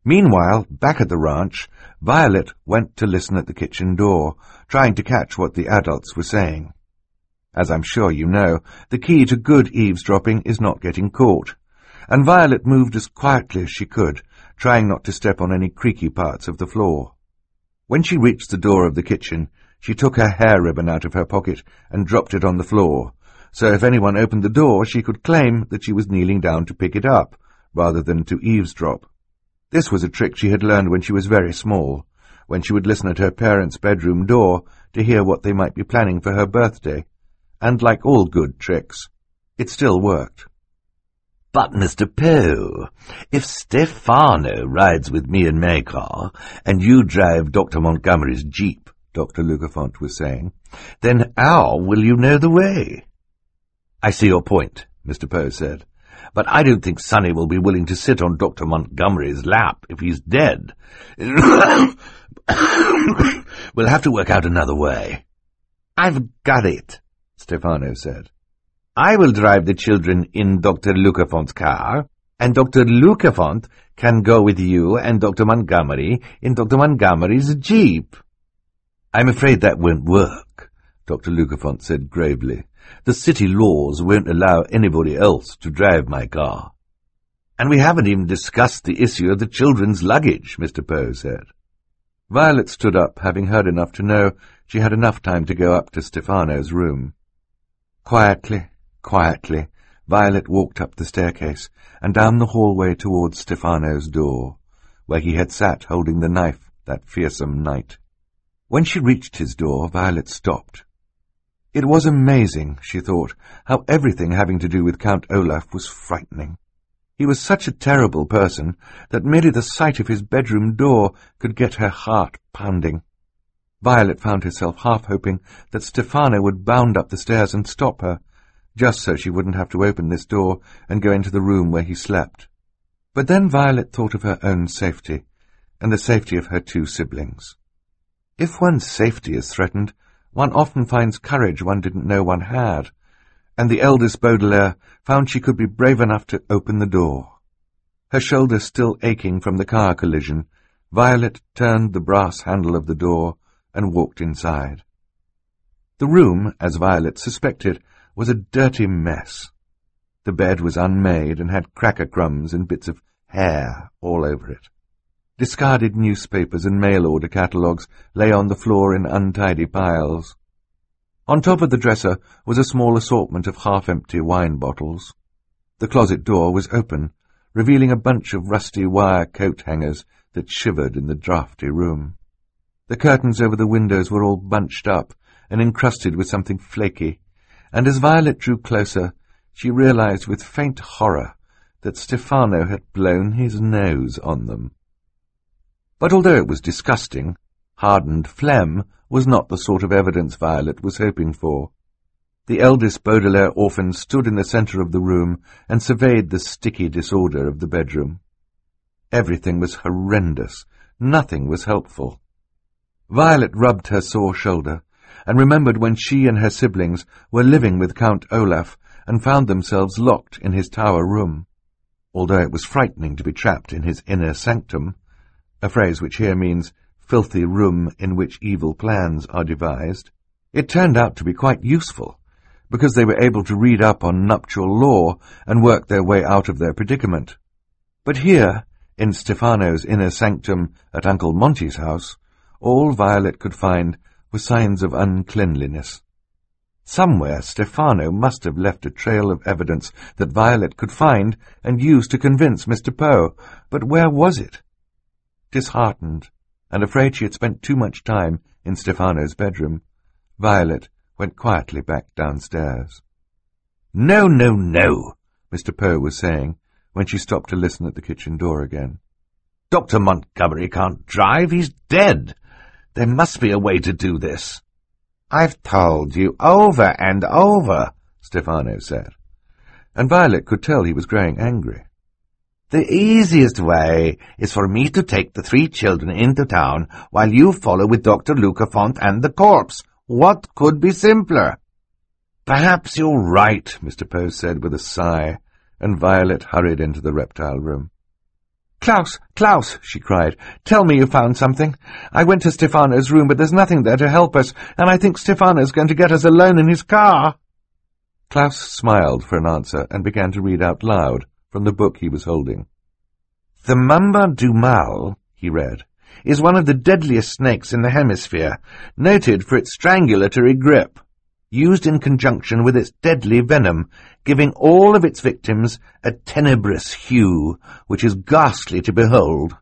Meanwhile, back at the ranch, Violet went to listen at the kitchen door, trying to catch what the adults were saying. As I'm sure you know, the key to good eavesdropping is not getting caught, and Violet moved as quietly as she could, trying not to step on any creaky parts of the floor. When she reached the door of the kitchen, she took her hair ribbon out of her pocket and dropped it on the floor, so if anyone opened the door she could claim that she was kneeling down to pick it up, rather than to eavesdrop. This was a trick she had learned when she was very small, when she would listen at her parents' bedroom door to hear what they might be planning for her birthday, and like all good tricks, it still worked. "But, Mr. Poe, if Stefano rides with me in my car, and you drive Dr. Montgomery's jeep," Dr. Lucafont was saying, "then how will you know the way?" "I see your point," Mr. Poe said, "but I don't think Sonny will be willing to sit on Dr. Montgomery's lap if he's dead. We'll have to work out another way." "I've got it," Stefano said. "I will drive the children in Dr. Lucafont's car, and Dr. Lucafont can go with you and Dr. Montgomery in Dr. Montgomery's jeep." "I'm afraid that won't work," Dr. Lucafont said gravely. "The city laws won't allow anybody else to drive my car." "And we haven't even discussed the issue of the children's luggage," Mr. Poe said. Violet stood up, having heard enough to know she had enough time to go up to Stefano's room. Quietly, Violet walked up the staircase and down the hallway towards Stefano's door, where he had sat holding the knife that fearsome night. When she reached his door, Violet stopped. It was amazing, she thought, how everything having to do with Count Olaf was frightening. He was such a terrible person that merely the sight of his bedroom door could get her heart pounding. Violet found herself half hoping that Stefano would bound up the stairs and stop her, just so she wouldn't have to open this door and go into the room where he slept. But then Violet thought of her own safety, and the safety of her two siblings. If one's safety is threatened, one often finds courage one didn't know one had, and the eldest Baudelaire found she could be brave enough to open the door. Her shoulder still aching from the car collision, Violet turned the brass handle of the door and walked inside. The room, as Violet suspected, was a dirty mess. The bed was unmade and had cracker crumbs and bits of hair all over it. Discarded newspapers and mail-order catalogues lay on the floor in untidy piles. On top of the dresser was a small assortment of half-empty wine bottles. The closet door was open, revealing a bunch of rusty wire coat hangers that shivered in the draughty room. The curtains over the windows were all bunched up and encrusted with something flaky, and as Violet drew closer, she realized with faint horror that Stefano had blown his nose on them. But although it was disgusting, hardened phlegm was not the sort of evidence Violet was hoping for. The eldest Baudelaire orphan stood in the centre of the room and surveyed the sticky disorder of the bedroom. Everything was horrendous. Nothing was helpful. Violet rubbed her sore shoulder and remembered when she and her siblings were living with Count Olaf and found themselves locked in his tower room. Although it was frightening to be trapped in his inner sanctum, a phrase which here means filthy room in which evil plans are devised, it turned out to be quite useful, because they were able to read up on nuptial law and work their way out of their predicament. But here, in Stefano's inner sanctum at Uncle Monty's house, all Violet could find were signs of uncleanliness. Somewhere Stefano must have left a trail of evidence that Violet could find and use to convince Mr. Poe, but where was it? Disheartened, and afraid she had spent too much time in Stefano's bedroom, Violet went quietly back downstairs. "No, no, no," Mr. Poe was saying, when she stopped to listen at the kitchen door again. "Dr. Montgomery can't drive, he's dead. There must be a way to do this." "I've told you over and over," Stefano said, and Violet could tell he was growing angry. "The easiest way is for me to take the 3 children into town while you follow with Dr. Lucafont and the corpse. What could be simpler?" "Perhaps you're right," Mr. Poe said with a sigh, and Violet hurried into the reptile room. Klaus, Klaus, she cried, tell me you found something. I went to Stefano's room, but there's nothing there to help us, and I think Stefano's going to get us alone in his car. Klaus smiled for an answer and began to read out loud from the book he was holding. The Mamba du Mal, he read, is one of the deadliest snakes in the hemisphere, noted for its strangulatory grip, used in conjunction with its deadly venom, giving all of its victims a tenebrous hue, which is ghastly to behold.